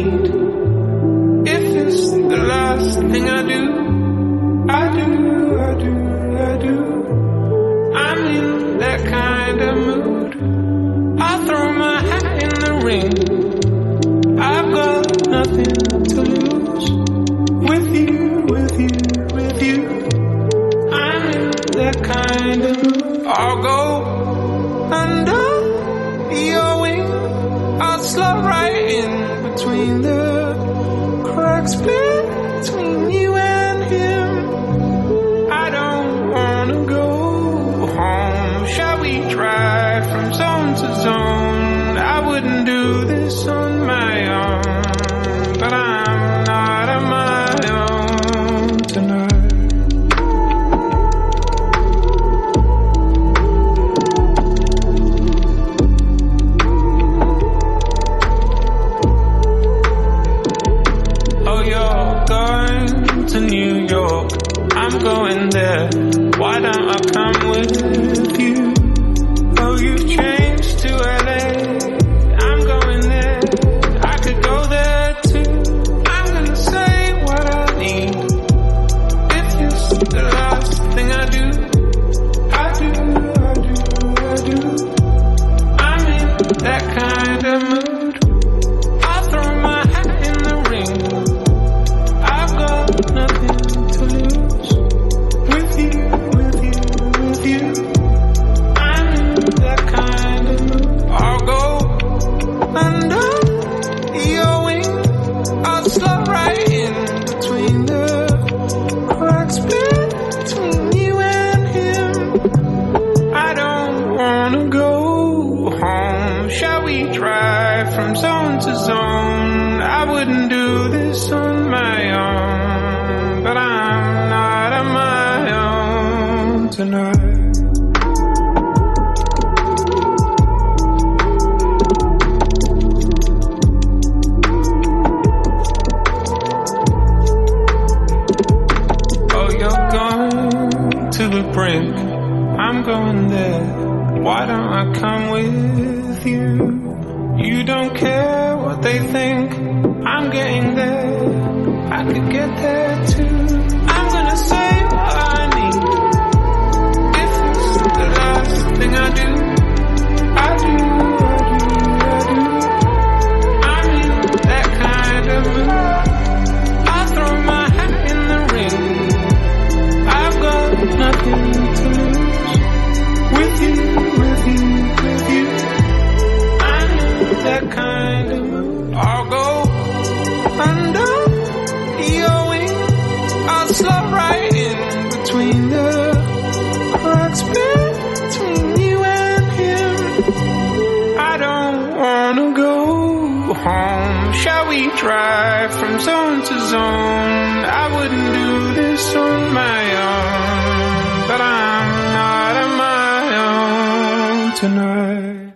need. If it's the last thing I do, I do. I'm in that kind of mood. I'll throw my hat in the ring. I've got nothing to lose. With you, I'm in that kind of mood. I'll go under your wing. I'll slot right in between the cracks between you and him. I don't wanna go home. Shall we drive from zone to zone? I wouldn't do this on my own, but I'm not on my own tonight. Oh, you're going to New York, I'm going there. Why don't I come with you? Oh, you've changed to LA, I'm going there. I could go there too. I'm gonna say what I need. If it's the last thing I do, I do. I'm in that kind of mood. I'll throw my hat in the ring. I've got nothing to lose. With you, I'm in that kind of mood. I'll go under your wing. I'll slot right in between the cracks between you and him. I don't wanna go home. Shall we drive from zone to zone? I wouldn't do this on my own, but I'm not on my own tonight. Oh, you're going to the brink, I'm going there. Why don't I come with you? You don't care what they think, I'm getting there. I could get there too. I'm gonna say what I need. If it's the last thing I do, I do. I'm in that kind of mood. I'll throw my hat in the ring. I've got nothing to lose. With you, I'm in that kind of mood. I'll go under your wing. I'll slot right in between the cracks between you and him. I don't wanna go home. Shall we drive from zone to zone? I wouldn't do this on my own, but I'm not on my own tonight.